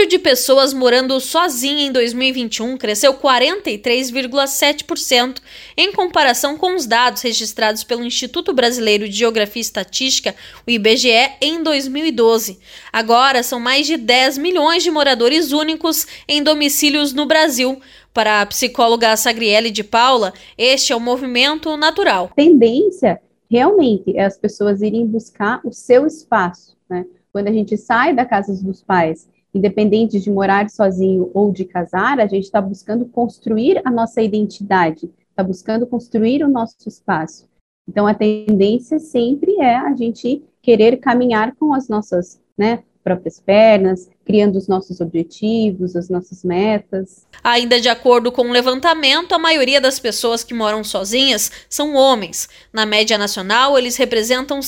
de pessoas morando sozinha em 2021 cresceu 43,7% em comparação com os dados registrados pelo Instituto Brasileiro de Geografia e Estatística, o IBGE, em 2012. Agora são mais de 10 milhões de moradores únicos em domicílios no Brasil. Para a psicóloga Sagriele de Paula, este é o movimento natural. A tendência realmente é as pessoas irem buscar o seu espaço, né? Quando a gente sai da casa dos pais, independente de morar sozinho ou de casar, a gente está buscando construir a nossa identidade, está buscando construir o nosso espaço. Então, a tendência sempre é a gente querer caminhar com as nossas, próprias pernas, criando os nossos objetivos, as nossas metas. Ainda de acordo com o levantamento, a maioria das pessoas que moram sozinhas são homens. Na média nacional, eles representam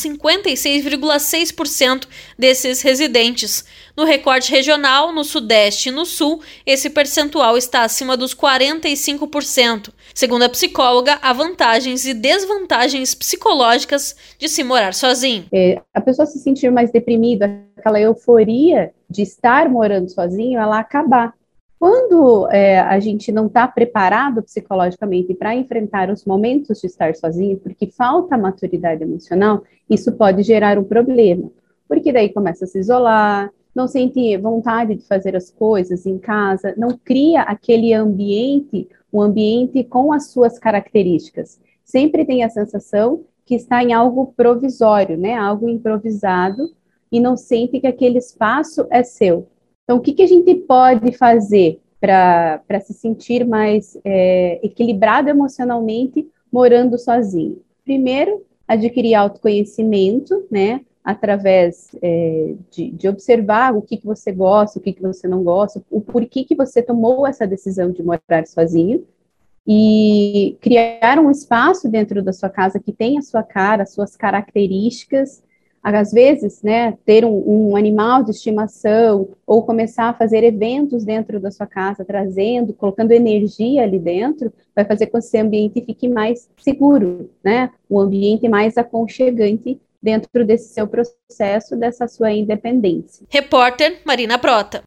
56,6% desses residentes. No recorte regional, no Sudeste e no Sul, esse percentual está acima dos 45%. Segundo a psicóloga, há vantagens e desvantagens psicológicas de se morar sozinho. A pessoa se sentir mais deprimida, aquela euforia de estar morando sozinho, ela acabar. Quando a gente não está preparado psicologicamente para enfrentar os momentos de estar sozinho, porque falta maturidade emocional, isso pode gerar um problema. Porque daí começa a se isolar, não sente vontade de fazer as coisas em casa, não cria aquele ambiente, um ambiente com as suas características. Sempre tem a sensação que está em algo provisório, algo improvisado, e não sente que aquele espaço é seu. Então, o que a gente pode fazer para se sentir mais equilibrado emocionalmente morando sozinho? Primeiro, adquirir autoconhecimento, através de observar o que você gosta, o que você não gosta, o porquê que você tomou essa decisão de morar sozinho, e criar um espaço dentro da sua casa que tenha a sua cara, as suas características. Às vezes, ter um animal de estimação ou começar a fazer eventos dentro da sua casa, colocando energia ali dentro, vai fazer com que esse ambiente fique mais seguro, um ambiente mais aconchegante dentro desse seu processo, dessa sua independência. Repórter Marina Prota.